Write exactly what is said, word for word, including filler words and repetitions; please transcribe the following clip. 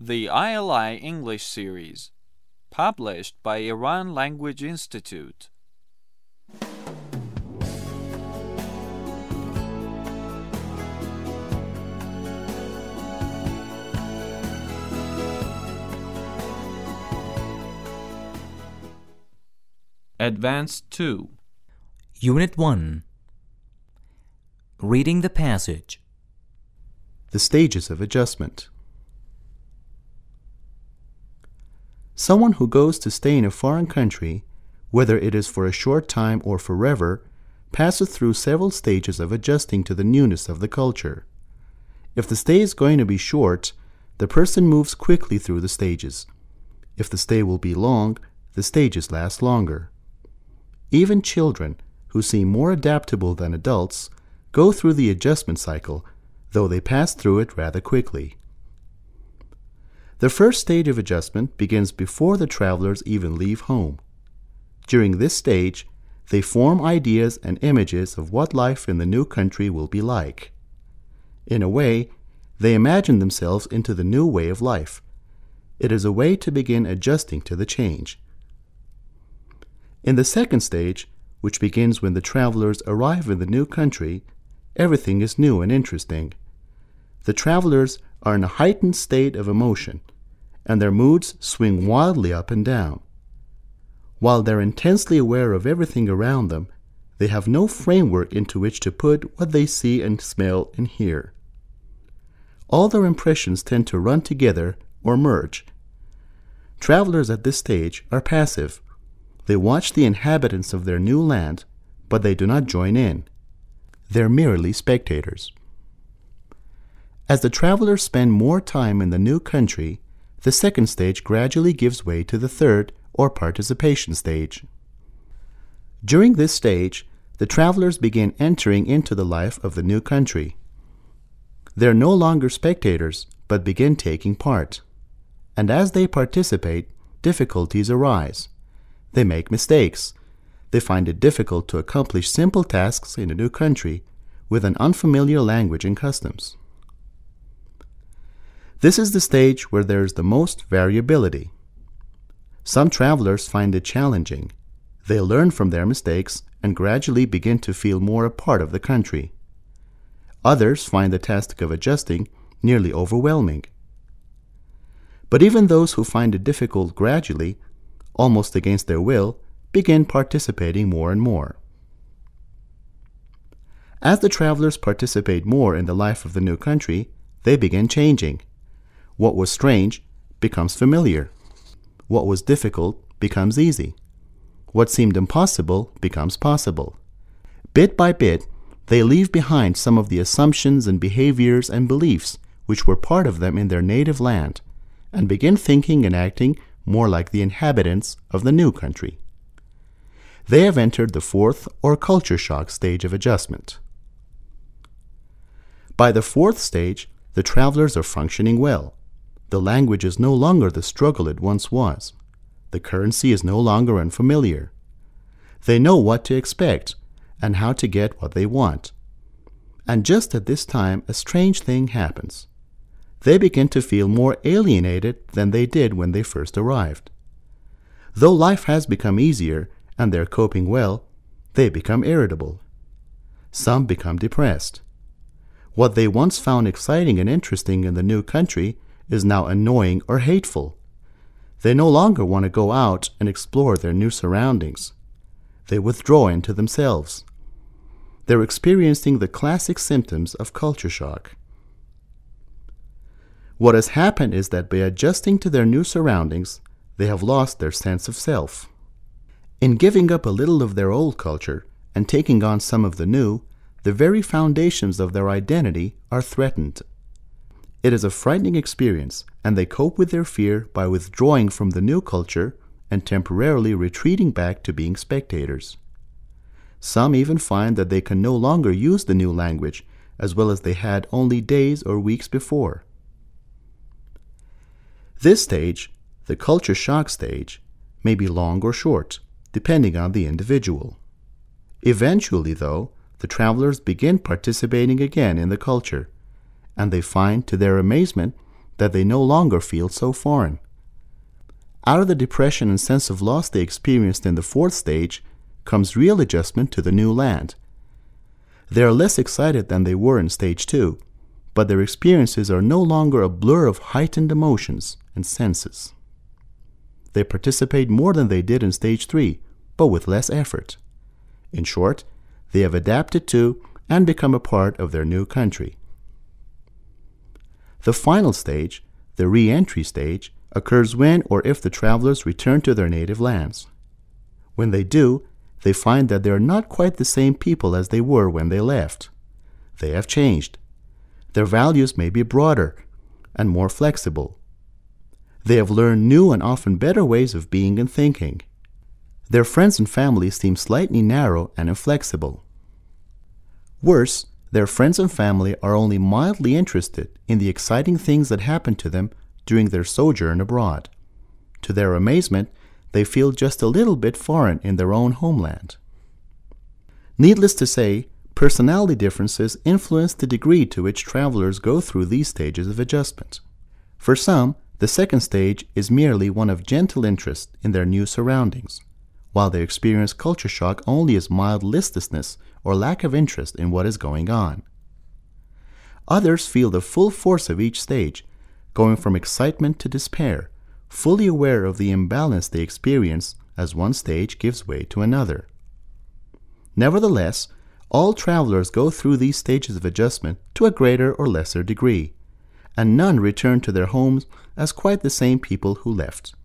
the I L I English series, published by Iran Language Institute. Advanced two. Unit one. Reading the passage. The stages of adjustment. Someone who goes to stay in a foreign country, whether it is for a short time or forever, passes through several stages of adjusting to the newness of the culture. If the stay is going to be short, the person moves quickly through the stages. If the stay will be long, the stages last longer. Even children, who seem more adaptable than adults, go through the adjustment cycle, though they pass through it rather quickly. The first stage of adjustment begins before the travelers even leave home. During this stage, they form ideas and images of what life in the new country will be like. In a way, they imagine themselves into the new way of life. It is a way to begin adjusting to the change. In the second stage, which begins when the travelers arrive in the new country, everything is new and interesting. The travelers are in a heightened state of emotion, and their moods swing wildly up and down. While they're intensely aware of everything around them, they have no framework into which to put what they see and smell and hear. All their impressions tend to run together or merge. Travelers at this stage are passive. They watch the inhabitants of their new land, but they do not join in. They're merely spectators. As the travelers spend more time in the new country, the second stage gradually gives way to the third, or participation stage. During this stage, the travelers begin entering into the life of the new country. They're no longer spectators, but begin taking part. And as they participate, difficulties arise. They make mistakes. They find it difficult to accomplish simple tasks in a new country with an unfamiliar language and customs. This is the stage where there is the most variability. Some travelers find it challenging. They learn from their mistakes and gradually begin to feel more a part of the country. Others find the task of adjusting nearly overwhelming. But even those who find it difficult gradually, almost against their will, begin participating more and more. As the travelers participate more in the life of the new country, they begin changing. What was strange becomes familiar. What was difficult becomes easy. What seemed impossible becomes possible. Bit by bit, they leave behind some of the assumptions and behaviors and beliefs which were part of them in their native land, and begin thinking and acting more like the inhabitants of the new country. They have entered the fourth or culture shock stage of adjustment. By the fourth stage, the travelers are functioning well. The language is no longer the struggle it once was. The currency is no longer unfamiliar. They know what to expect and how to get what they want. And just at this time, a strange thing happens. They begin to feel more alienated than they did when they first arrived. Though life has become easier and they're coping well, they become irritable. Some become depressed. What they once found exciting and interesting in the new country is now annoying or hateful. They no longer want to go out and explore their new surroundings. They withdraw into themselves. They're experiencing the classic symptoms of culture shock. What has happened is that by adjusting to their new surroundings, they have lost their sense of self. In giving up a little of their old culture and taking on some of the new, the very foundations of their identity are threatened. It is a frightening experience, and they cope with their fear by withdrawing from the new culture and temporarily retreating back to being spectators. Some even find that they can no longer use the new language as well as they had only days or weeks before. This stage, the culture shock stage, may be long or short, depending on the individual. Eventually, though, the travelers begin participating again in the culture, and they find, to their amazement, that they no longer feel so foreign. Out of the depression and sense of loss they experienced in the fourth stage comes real adjustment to the new land. They are less excited than they were in stage two, but their experiences are no longer a blur of heightened emotions and senses. They participate more than they did in stage three, but with less effort. In short, they have adapted to and become a part of their new country. The final stage, the re-entry stage, occurs when or if the travelers return to their native lands. When they do, they find that they are not quite the same people as they were when they left. They have changed. Their values may be broader and more flexible. They have learned new and often better ways of being and thinking. Their friends and family seem slightly narrow and inflexible. Worse, their friends and family are only mildly interested in the exciting things that happen to them during their sojourn abroad. To their amazement, they feel just a little bit foreign in their own homeland. Needless to say, personality differences influence the degree to which travelers go through these stages of adjustment. For some, the second stage is merely one of gentle interest in their new surroundings, while they experience culture shock only as mild listlessness or lack of interest in what is going on. Others feel the full force of each stage, going from excitement to despair, fully aware of the imbalance they experience as one stage gives way to another. Nevertheless, all travelers go through these stages of adjustment to a greater or lesser degree, and none return to their homes as quite the same people who left.